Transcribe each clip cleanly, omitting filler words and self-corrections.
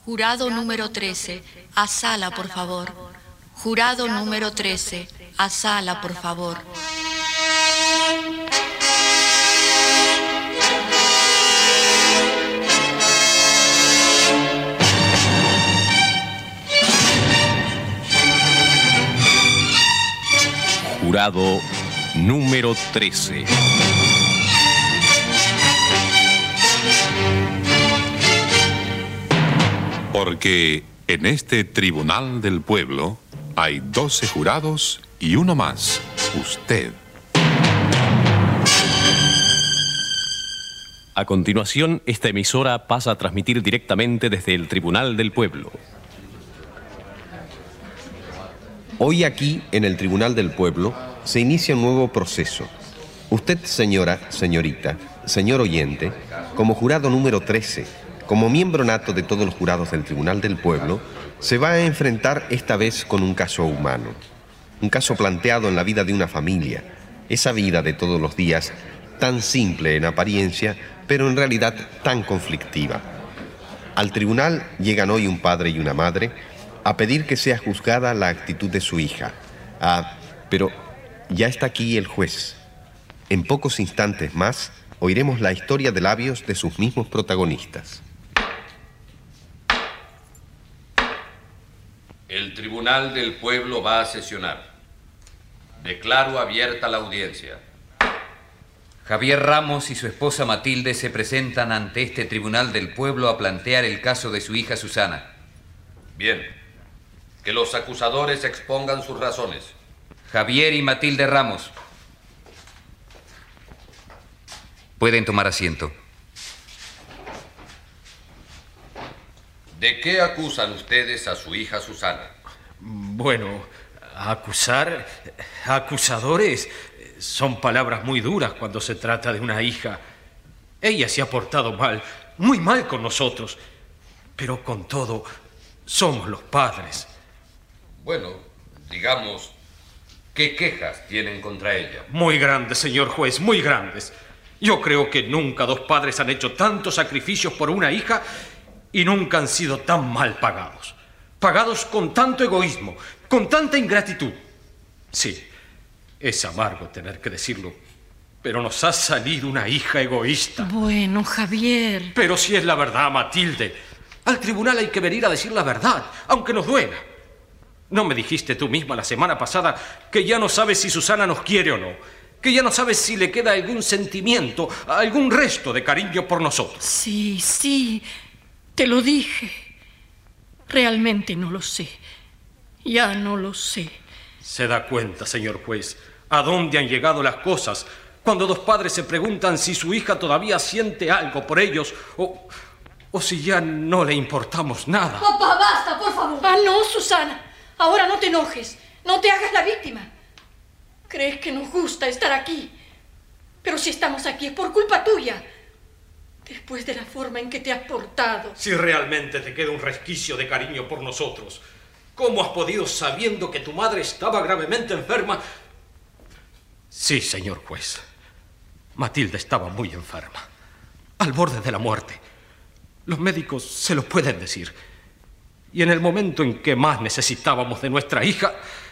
Jurado número 13, a sala, por favor. Jurado número 13, a sala, por favor. Jurado número 13. Porque en este tribunal del pueblo hay 12 jurados y uno más, usted. A continuación, esta emisora pasa a transmitir directamente desde el Tribunal del Pueblo. Hoy aquí, en el Tribunal del Pueblo, se inicia un nuevo proceso. Usted, señora, señorita, señor oyente, como jurado número 13, como miembro nato de todos los jurados del Tribunal del Pueblo, se va a enfrentar esta vez con un caso humano. Un caso planteado en la vida de una familia. Esa vida de todos los días, tan simple en apariencia, pero en realidad tan conflictiva. Al tribunal llegan hoy un padre y una madre a pedir que sea juzgada la actitud de su hija. Pero ya está aquí el juez. En pocos instantes más oiremos la historia de labios de sus mismos protagonistas. El Tribunal del Pueblo va a sesionar. Declaro abierta la audiencia. Javier Ramos y su esposa Matilde se presentan ante este Tribunal del Pueblo a plantear el caso de su hija Susana. Bien. Que los acusadores expongan sus razones. Javier y Matilde Ramos. Pueden tomar asiento. ¿De qué acusan ustedes a su hija Susana? Bueno, acusadores son palabras muy duras cuando se trata de una hija. Ella se ha portado mal, muy mal con nosotros, pero con todo, somos los padres. Bueno, digamos, ¿qué quejas tienen contra ella? Muy grandes, señor juez, muy grandes. Yo creo que nunca dos padres han hecho tantos sacrificios por una hija y nunca han sido tan mal pagados. Pagados con tanto egoísmo, con tanta ingratitud. Sí, es amargo tener que decirlo, pero nos ha salido una hija egoísta. Bueno, Javier. Pero si es la verdad, Matilde. Al tribunal hay que venir a decir la verdad, aunque nos duela. ¿No me dijiste tú misma la semana pasada que ya no sabes si Susana nos quiere o no? Que ya no sabes si le queda algún sentimiento, algún resto de cariño por nosotros. Sí, te lo dije. Realmente no lo sé. Ya no lo sé. ¿Se da cuenta, señor juez, a dónde han llegado las cosas cuando dos padres se preguntan si su hija todavía siente algo por ellos o si ya no le importamos nada? Papá, basta, por favor. No, Susana. Ahora no te enojes. No te hagas la víctima. Crees que nos gusta estar aquí. Pero si estamos aquí es por culpa tuya. Después de la forma en que te has portado. Si realmente te queda un resquicio de cariño por nosotros, ¿cómo has podido, sabiendo que tu madre estaba gravemente enferma? Sí, señor juez. Matilde estaba muy enferma, al borde de la muerte. Los médicos se lo pueden decir. Y en el momento en que más necesitábamos de nuestra hija,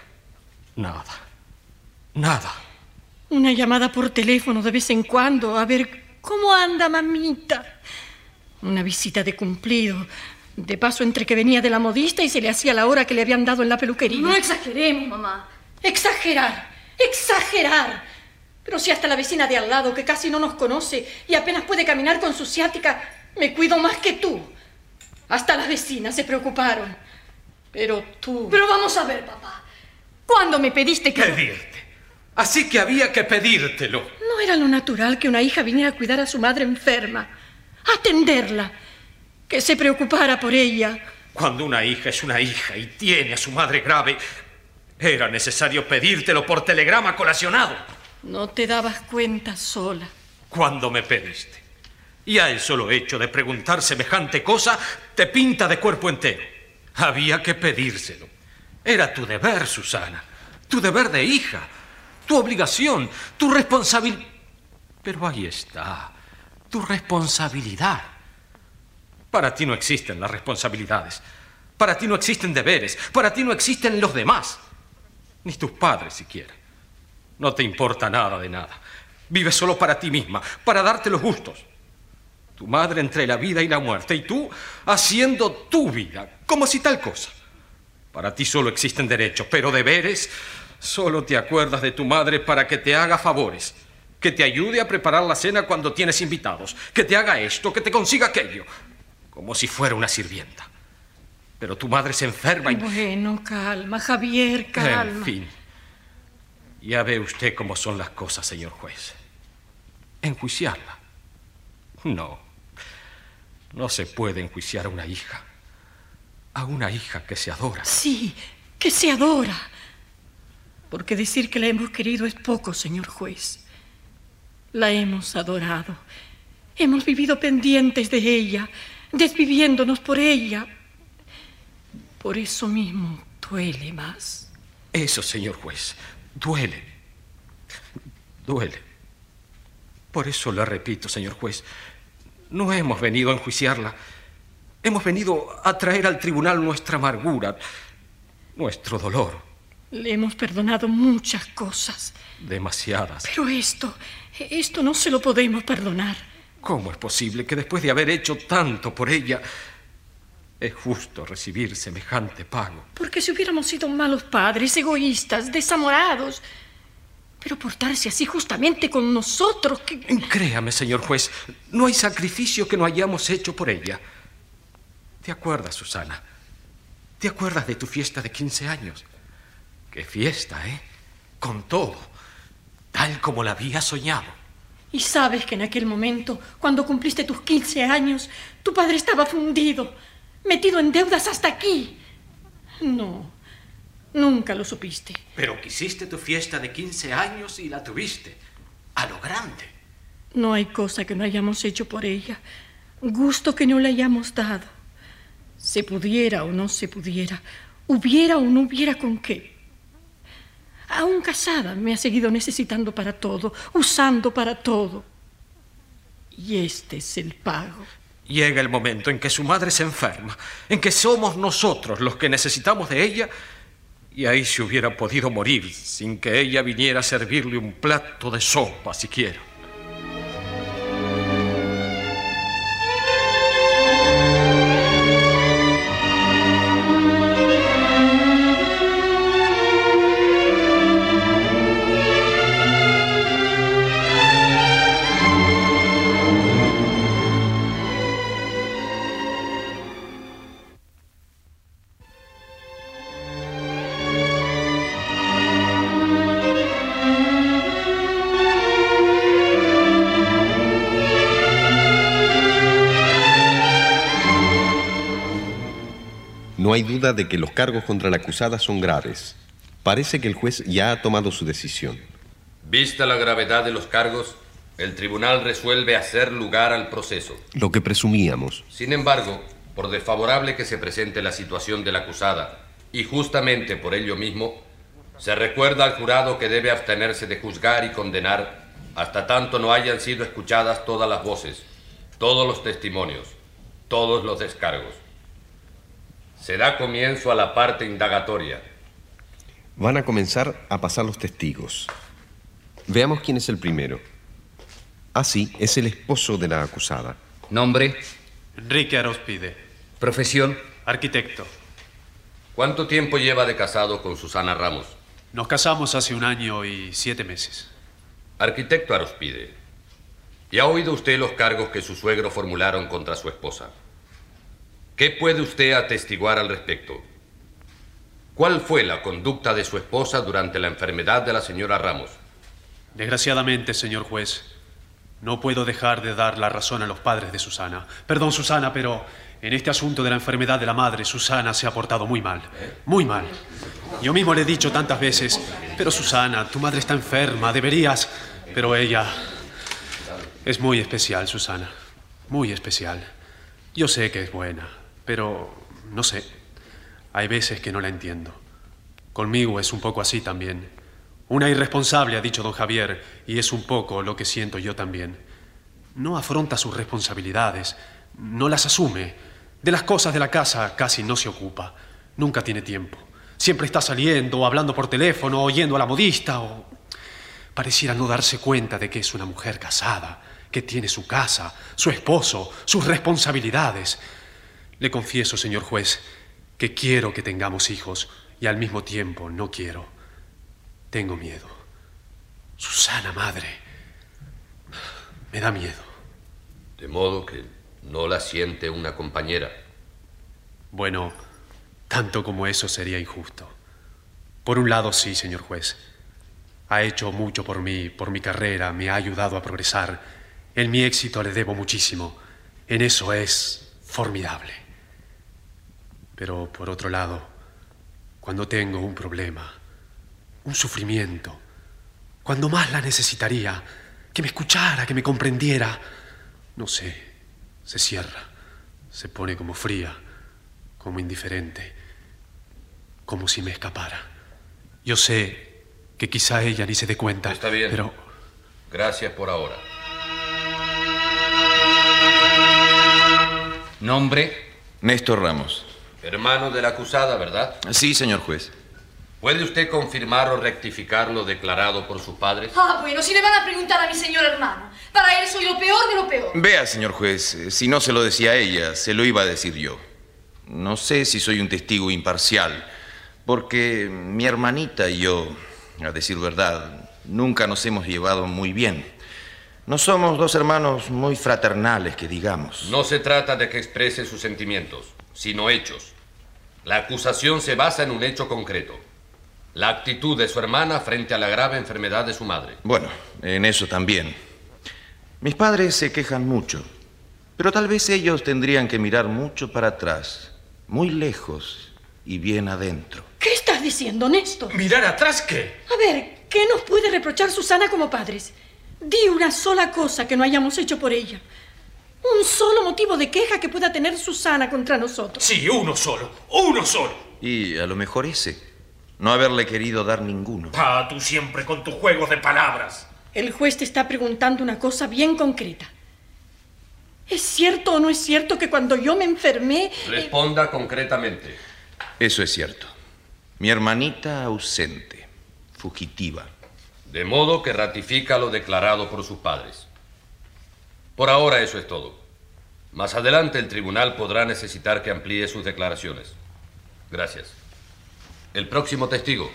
nada. Una llamada por teléfono de vez en cuando, a ver cómo anda, mamita. Una visita de cumplido. De paso, entre que venía de la modista y se le hacía la hora que le habían dado en la peluquería. No exageremos, mamá. Exagerar. Pero si hasta la vecina de al lado, que casi no nos conoce y apenas puede caminar con su ciática, me cuido más que tú. Hasta las vecinas se preocuparon. Pero tú... Pero vamos a ver, papá. ¿Cuándo me pediste que... Pedirte? Así que había que pedírtelo. ¿No era lo natural que una hija viniera a cuidar a su madre enferma? Atenderla. Que se preocupara por ella. Cuando una hija es una hija y tiene a su madre grave, era necesario pedírtelo por telegrama colacionado. No te dabas cuenta sola. ¿Cuándo me pediste? Ya el solo hecho de preguntar semejante cosa te pinta de cuerpo entero. Había que pedírselo. Era tu deber, Susana. Tu deber de hija. Tu obligación. Tu responsabilidad. Pero ahí está. Tu responsabilidad. Para ti no existen las responsabilidades. Para ti no existen deberes. Para ti no existen los demás. Ni tus padres siquiera. No te importa nada de nada. Vives solo para ti misma, para darte los gustos. Tu madre entre la vida y la muerte, y tú haciendo tu vida, como si tal cosa. Para ti solo existen derechos, pero deberes, solo te acuerdas de tu madre para que te haga favores, que te ayude a preparar la cena cuando tienes invitados, que te haga esto, que te consiga aquello, como si fuera una sirvienta. Pero tu madre se enferma y... Bueno, calma, Javier, calma. En fin, ya ve usted cómo son las cosas, señor juez. ¿Enjuiciarla? No se puede enjuiciar a una hija. A una hija que se adora. Sí, que se adora. Porque decir que la hemos querido es poco, señor juez. La hemos adorado. Hemos vivido pendientes de ella, desviviéndonos por ella. Por eso mismo duele más. Eso, señor juez, duele. Duele. Por eso le repito, señor juez, no hemos venido a enjuiciarla. Hemos venido a traer al tribunal nuestra amargura, nuestro dolor. Le hemos perdonado muchas cosas. Demasiadas. Pero esto no se lo podemos perdonar. ¿Cómo es posible que después de haber hecho tanto por ella, es justo recibir semejante pago? Porque si hubiéramos sido malos padres, egoístas, desamorados, pero portarse así justamente con nosotros que... Créame, señor juez, no hay sacrificio que no hayamos hecho por ella. ¿Te acuerdas, Susana? ¿Te acuerdas de tu fiesta de 15 años? ¡Qué fiesta, eh! Con todo, tal como la había soñado. Y sabes que en aquel momento, cuando cumpliste tus 15 años, tu padre estaba fundido, metido en deudas hasta aquí. No, nunca lo supiste. Pero quisiste tu fiesta de 15 años y la tuviste, a lo grande. No hay cosa que no hayamos hecho por ella, gusto que no le hayamos dado. Se pudiera o no se pudiera, hubiera o no hubiera con qué. Aún casada me ha seguido necesitando para todo, usando para todo. Y este es el pago. Llega el momento en que su madre se enferma, en que somos nosotros los que necesitamos de ella, y ahí se hubiera podido morir sin que ella viniera a servirle un plato de sopa siquiera. No hay duda de que los cargos contra la acusada son graves. Parece que el juez ya ha tomado su decisión. Vista la gravedad de los cargos, el tribunal resuelve hacer lugar al proceso. Lo que presumíamos. Sin embargo, por desfavorable que se presente la situación de la acusada, y justamente por ello mismo, se recuerda al jurado que debe abstenerse de juzgar y condenar hasta tanto no hayan sido escuchadas todas las voces, todos los testimonios, todos los descargos. Se da comienzo a la parte indagatoria. Van a comenzar a pasar los testigos. Veamos quién es el primero. Así es el esposo de la acusada. ¿Nombre? Enrique Arospide. ¿Profesión? Arquitecto. ¿Cuánto tiempo lleva de casado con Susana Ramos? Nos casamos hace 1 año y 7 meses. Arquitecto Arospide, ¿ya ha oído usted los cargos que su suegro formularon contra su esposa? ¿Qué puede usted atestiguar al respecto? ¿Cuál fue la conducta de su esposa durante la enfermedad de la señora Ramos? Desgraciadamente, señor juez, no puedo dejar de dar la razón a los padres de Susana. Perdón, Susana, pero en este asunto de la enfermedad de la madre, Susana se ha portado muy mal. Muy mal. Yo mismo le he dicho tantas veces, pero Susana, tu madre está enferma, deberías... Pero ella es muy especial, Susana. Muy especial. Yo sé que es buena, pero no sé. Hay veces que no la entiendo. Conmigo es un poco así también. Una irresponsable, ha dicho don Javier, y es un poco lo que siento yo también. No afronta sus responsabilidades, no las asume. De las cosas de la casa casi no se ocupa. Nunca tiene tiempo. Siempre está saliendo o hablando por teléfono o yendo a la modista o... Pareciera no darse cuenta de que es una mujer casada, que tiene su casa, su esposo, sus responsabilidades. Le confieso, señor juez, que quiero que tengamos hijos y al mismo tiempo no quiero. Tengo miedo. Susana, madre, me da miedo. De modo que no la siente una compañera. Bueno, tanto como eso sería injusto. Por un lado, sí, señor juez. Ha hecho mucho por mí, por mi carrera, me ha ayudado a progresar. En mi éxito le debo muchísimo. En eso es formidable. Pero por otro lado, cuando tengo un problema, un sufrimiento, cuando más la necesitaría, que me escuchara, que me comprendiera, no sé, se cierra, se pone como fría, como indiferente, como si me escapara. Yo sé que quizá ella ni se dé cuenta. Está bien. Pero... Gracias por ahora. ¿Nombre? Néstor Ramos. Hermano de la acusada, ¿verdad? Sí, señor juez. ¿Puede usted confirmar o rectificar lo declarado por sus padres? Ah, bueno, si le van a preguntar a mi señor hermano. Para él soy lo peor de lo peor. Vea, señor juez, si no se lo decía a ella, se lo iba a decir yo. No sé si soy un testigo imparcial, porque mi hermanita y yo, a decir verdad, nunca nos hemos llevado muy bien. No somos dos hermanos muy fraternales, que digamos. No se trata de que exprese sus sentimientos, sino hechos. La acusación se basa en un hecho concreto. La actitud de su hermana frente a la grave enfermedad de su madre. Bueno, en eso también. Mis padres se quejan mucho, pero tal vez ellos tendrían que mirar mucho para atrás, muy lejos y bien adentro. ¿Qué estás diciendo, Néstor? ¿Mirar atrás qué? A ver, ¿qué nos puede reprochar Susana como padres? Di una sola cosa que no hayamos hecho por ella. Un solo motivo de queja que pueda tener Susana contra nosotros. Sí, uno solo. Uno solo. Y a lo mejor ese. No haberle querido dar ninguno. Ah, tú siempre con tus juegos de palabras. El juez te está preguntando una cosa bien concreta. ¿Es cierto o no es cierto que cuando yo me enfermé... Responda concretamente. Eso es cierto. Mi hermanita ausente, fugitiva. De modo que ratifica lo declarado por sus padres. Por ahora eso es todo. Más adelante el tribunal podrá necesitar que amplíe sus declaraciones. Gracias. El próximo testigo.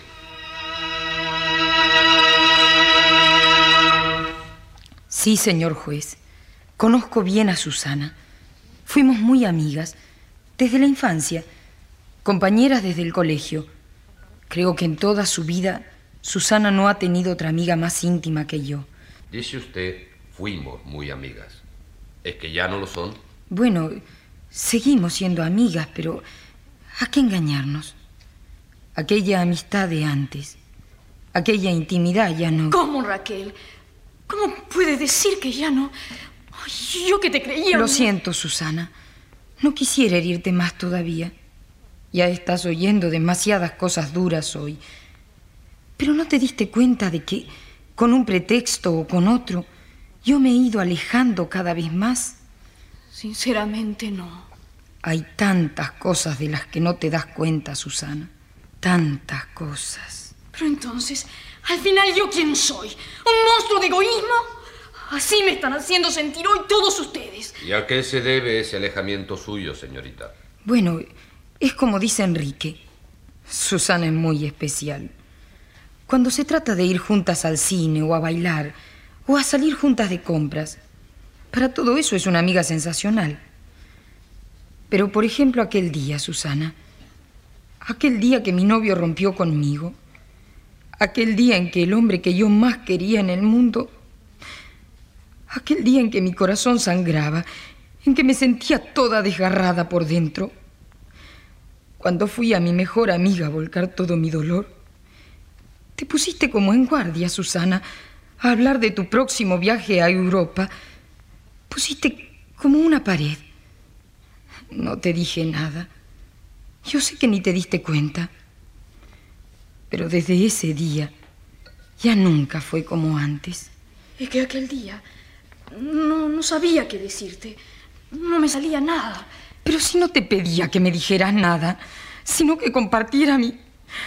Sí, señor juez. Conozco bien a Susana. Fuimos muy amigas desde la infancia, compañeras desde el colegio. Creo que en toda su vida Susana no ha tenido otra amiga más íntima que yo. Dice usted, fuimos muy amigas. ¿Es que ya no lo son? Bueno, seguimos siendo amigas, pero ¿a qué engañarnos? Aquella amistad de antes, aquella intimidad ya no... ¿Cómo, Raquel? ¿Cómo puedes decir que ya no...? Ay, yo que te creía... Lo siento, Susana. No quisiera herirte más todavía. Ya estás oyendo demasiadas cosas duras hoy. Pero ¿no te diste cuenta de que, con un pretexto o con otro, yo me he ido alejando cada vez más? Sinceramente, no. Hay tantas cosas de las que no te das cuenta, Susana. Tantas cosas. Pero entonces, al final, ¿yo quién soy? ¿Un monstruo de egoísmo? Así me están haciendo sentir hoy todos ustedes. ¿Y a qué se debe ese alejamiento suyo, señorita? Bueno, es como dice Enrique. Susana es muy especial. Cuando se trata de ir juntas al cine o a bailar o a salir juntas de compras, para todo eso es una amiga sensacional. Pero, por ejemplo, aquel día, Susana, aquel día que mi novio rompió conmigo, aquel día en que el hombre que yo más quería en el mundo, aquel día en que mi corazón sangraba, en que me sentía toda desgarrada por dentro, cuando fui a mi mejor amiga a volcar todo mi dolor, te pusiste como en guardia, Susana, a hablar de tu próximo viaje a Europa. Pusiste como una pared. No te dije nada. Yo sé que ni te diste cuenta. Pero desde ese día ya nunca fue como antes. Es que aquel día no sabía qué decirte. No me salía nada. Pero si no te pedía que me dijeras nada, sino que compartiera mi...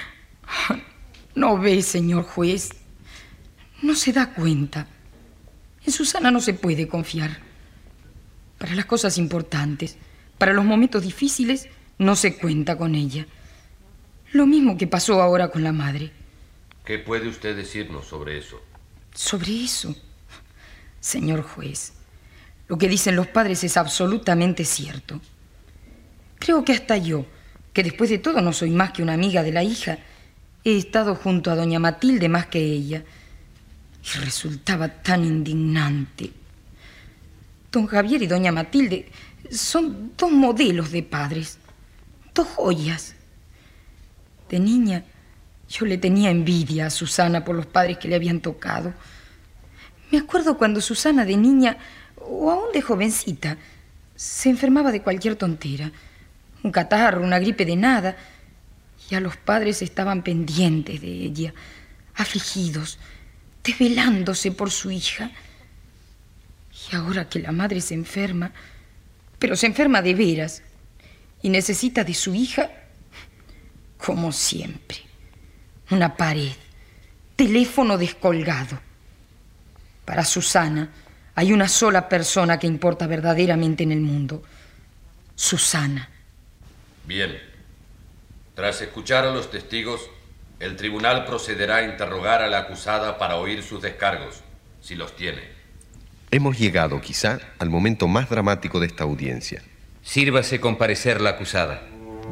No ve, señor juez. No se da cuenta. En Susana no se puede confiar. Para las cosas importantes, para los momentos difíciles, no se cuenta con ella. Lo mismo que pasó ahora con la madre. ¿Qué puede usted decirnos sobre eso? ¿Sobre eso? Señor juez, lo que dicen los padres es absolutamente cierto. Creo que hasta yo, que después de todo no soy más que una amiga de la hija, he estado junto a doña Matilde más que ella. Y resultaba tan indignante. Don Javier y doña Matilde son dos modelos de padres, dos joyas. De niña, yo le tenía envidia a Susana por los padres que le habían tocado. Me acuerdo cuando Susana de niña, o aún de jovencita, se enfermaba de cualquier tontera, un catarro, una gripe de nada, y a los padres estaban pendientes de ella, afligidos, desvelándose por su hija. Y ahora que la madre se enferma, pero se enferma de veras, y necesita de su hija, como siempre, una pared, teléfono descolgado. Para Susana hay una sola persona que importa verdaderamente en el mundo: Susana. Bien. Tras escuchar a los testigos, el tribunal procederá a interrogar a la acusada para oír sus descargos, si los tiene. Hemos llegado, quizá, al momento más dramático de esta audiencia. Sírvase comparecer la acusada.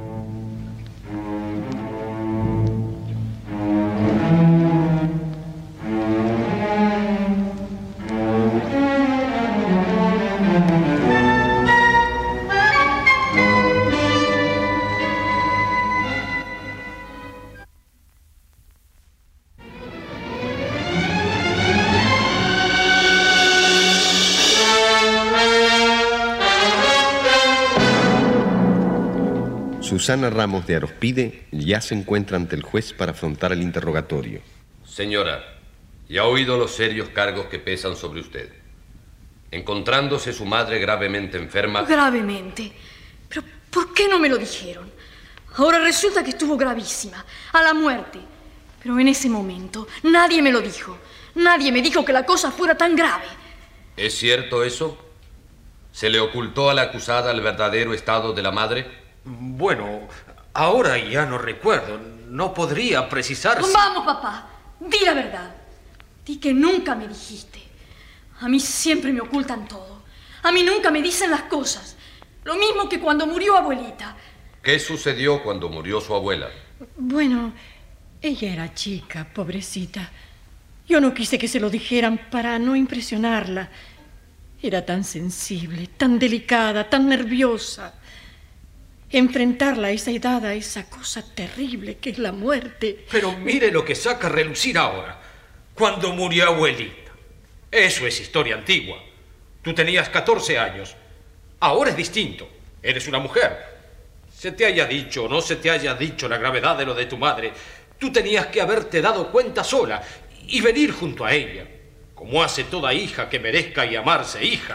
Susana Ramos de Arospide ya se encuentra ante el juez para afrontar el interrogatorio. Señora, ya ha oído los serios cargos que pesan sobre usted. Encontrándose su madre gravemente enferma... Gravemente. ¿Pero por qué no me lo dijeron? Ahora resulta que estuvo gravísima, a la muerte. Pero en ese momento nadie me lo dijo. Nadie me dijo que la cosa fuera tan grave. ¿Es cierto eso? ¿Se le ocultó a la acusada el verdadero estado de la madre? Bueno, ahora ya no recuerdo. No podría precisar... Vamos, papá. Di la verdad. Di que nunca me dijiste. A mí siempre me ocultan todo. A mí nunca me dicen las cosas. Lo mismo que cuando murió abuelita. ¿Qué sucedió cuando murió su abuela? Bueno, ella era chica, pobrecita. Yo no quise que se lo dijeran para no impresionarla. Era tan sensible, tan delicada, tan nerviosa. Enfrentarla a esa edad, a esa cosa terrible que es la muerte. Pero mire lo que saca a relucir ahora. Cuando murió abuelita. Eso es historia antigua. Tú tenías 14 años. Ahora es distinto. Eres una mujer. Se te haya dicho o no se te haya dicho la gravedad de lo de tu madre, tú tenías que haberte dado cuenta sola y venir junto a ella, como hace toda hija que merezca llamarse hija.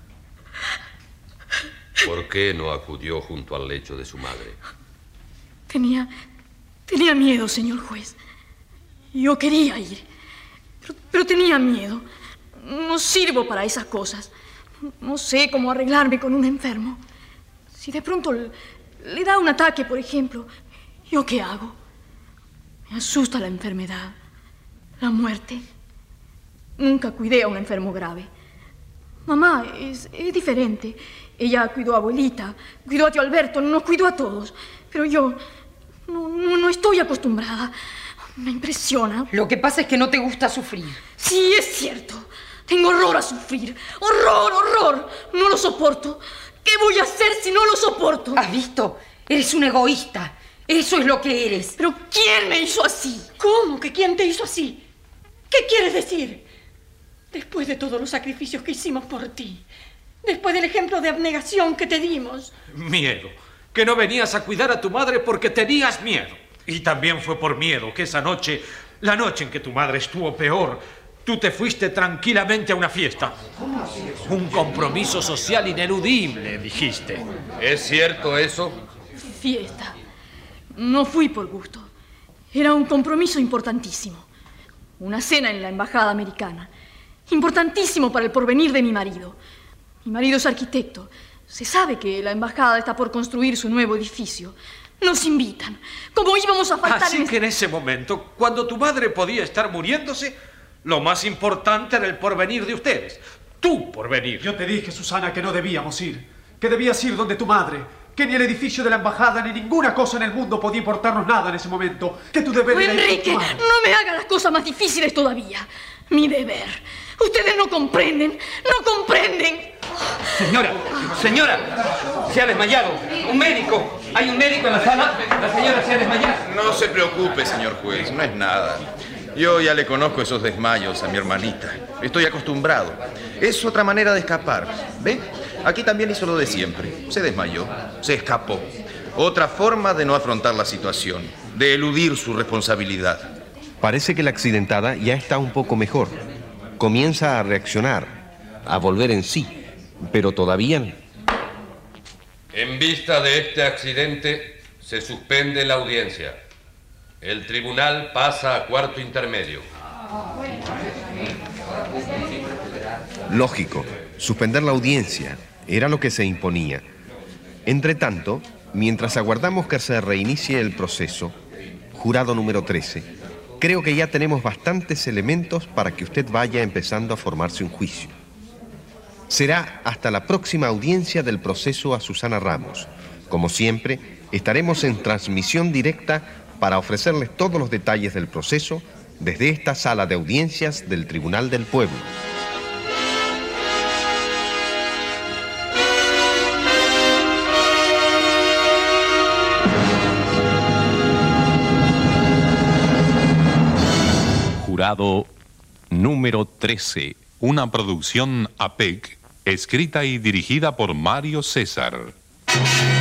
¿Por qué no acudió junto al lecho de su madre? Tenía miedo, señor juez. Yo quería ir, pero tenía miedo. No sirvo para esas cosas. No sé cómo arreglarme con un enfermo. Si de pronto le da un ataque, por ejemplo, ¿yo qué hago? Me asusta la enfermedad, la muerte. Nunca cuidé a un enfermo grave. Mamá es diferente. Ella cuidó a abuelita, cuidó a tío Alberto, nos cuidó a todos. Pero yo no estoy acostumbrada. Me impresiona. Lo que pasa es que no te gusta sufrir. Sí, es cierto. Tengo horror a sufrir. Horror, horror. No lo soporto. ¿Qué voy a hacer si no lo soporto? ¿Has visto? Eres un egoísta. Eso es lo que eres. ¿Pero quién me hizo así? ¿Cómo que quién te hizo así? ¿Qué quieres decir? Después de todos los sacrificios que hicimos por ti, después del ejemplo de abnegación que te dimos. Miedo. Que no venías a cuidar a tu madre porque tenías miedo. Y también fue por miedo que esa noche, la noche en que tu madre estuvo peor, Tú te fuiste tranquilamente a una fiesta. Un compromiso social ineludible, dijiste. ¿Es cierto eso? Fiesta. No fui por gusto. Era un compromiso importantísimo. Una cena en la embajada americana. Importantísimo para el porvenir de mi marido. Mi marido es arquitecto. Se sabe que la embajada está por construir su nuevo edificio. Nos invitan. ¿Cómo íbamos a faltar? Así que en ese momento, cuando tu madre podía estar muriéndose, lo más importante era el porvenir de ustedes. Tu porvenir. Yo te dije, Susana, que no debíamos ir. Que debías ir donde tu madre. Que ni el edificio de la embajada ni ninguna cosa en el mundo podía importarnos nada en ese momento. Que tu deber era ir con Enrique, tu madre. no me haga las cosas más difíciles todavía. Mi deber. Ustedes no comprenden. No comprenden. Señora, se ha desmayado. Un médico. ¿Hay un médico en la sala? La señora se ha desmayado. No se preocupe, señor juez, no es nada. Yo ya le conozco esos desmayos a mi hermanita. Estoy acostumbrado. Es otra manera de escapar. ¿Ve? Aquí también hizo lo de siempre. Se desmayó, se escapó. Otra forma de no afrontar la situación, de eludir su responsabilidad. Parece que la accidentada ya está un poco mejor. Comienza a reaccionar, a volver en sí, pero todavía no. En vista de este accidente, se suspende la audiencia. El tribunal pasa a cuarto intermedio. Lógico, suspender la audiencia era lo que se imponía. Entretanto, mientras aguardamos que se reinicie el proceso, jurado número 13, creo que ya tenemos bastantes elementos para que usted vaya empezando a formarse un juicio. Será hasta la próxima audiencia del proceso a Susana Ramos. Como siempre, estaremos en transmisión directa para ofrecerles todos los detalles del proceso desde esta sala de audiencias del Tribunal del Pueblo. Jurado número 13. Una producción APEC, escrita y dirigida por Mario César.